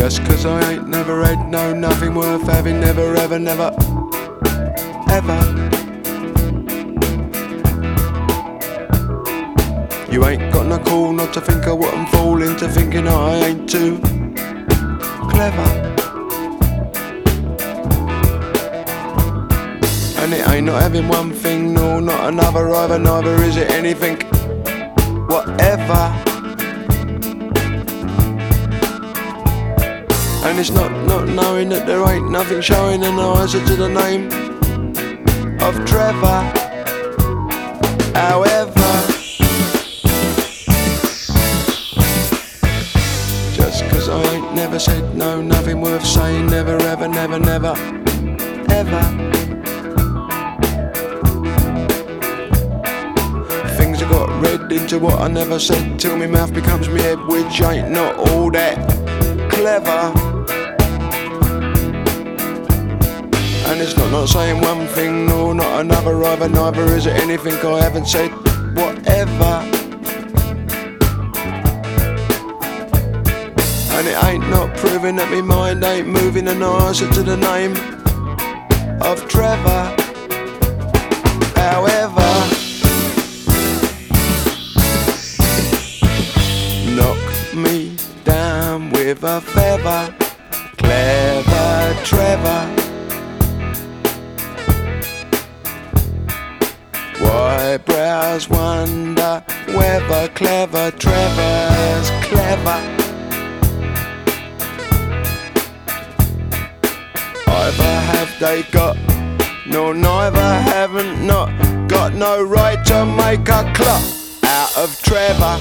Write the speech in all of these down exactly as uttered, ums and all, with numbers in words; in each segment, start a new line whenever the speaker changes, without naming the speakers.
Just 'cause I ain't never had no nothing worth having, never ever, never, ever. You ain't got no call not to think of what I'm falling to, thinking I ain't too clever. And it ain't not having one thing, no, not another either, neither is it anything, whatever. And it's not not knowing that there ain't nothing showing an answer to the name of Trevor. However, just 'cause I ain't never said no, nothing worth saying, never ever, never, never, ever. Things I got read into what I never said till my mouth becomes me head, which ain't not all that clever. And it's not not saying one thing, no, not another either, neither is it anything I haven't said, whatever. And it ain't not proving that me mind ain't moving an answer to the name of Trevor. However, knock me down with a feather, clever Trevor. Why brows wonder whether clever Trevor's clever. Either have they got, no neither haven't not got no right to make a clock out of Trevor.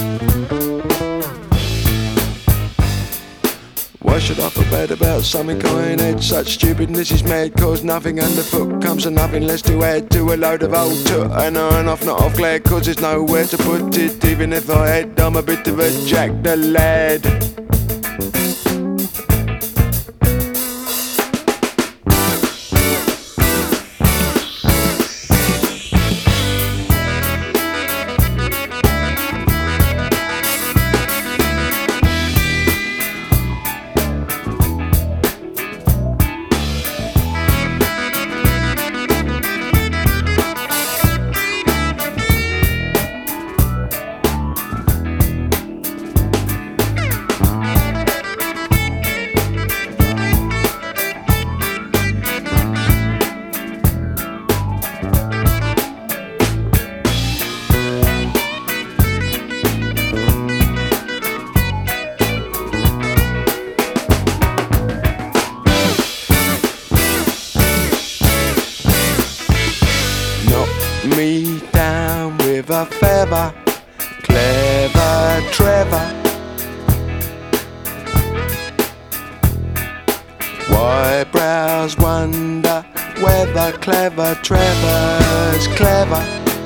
Why should I feel bad about something I ain't had? Such stupidness is mad, cause nothing underfoot comes to nothing less to add to a load of old toot. And on off, not off glad, cause there's nowhere to put it. Even if I had, I'm a bit of a Jack the Lad. Me down with a feather, clever Trevor. Why brows wonder whether clever Trevor's clever.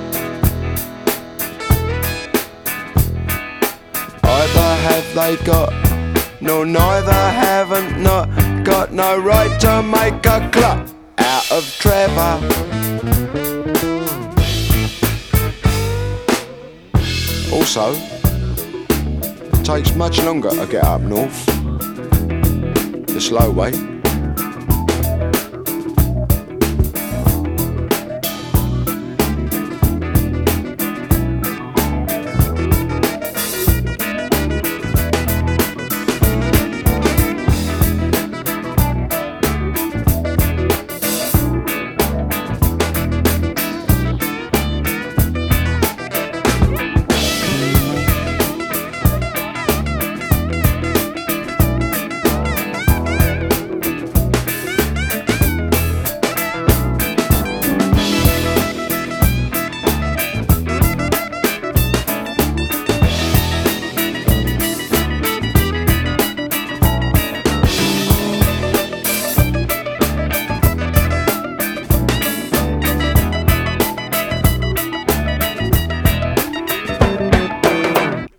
Either have they got, no neither haven't not got no right to make a clock out of Trevor. Also, it takes much longer to get up north, the slow way.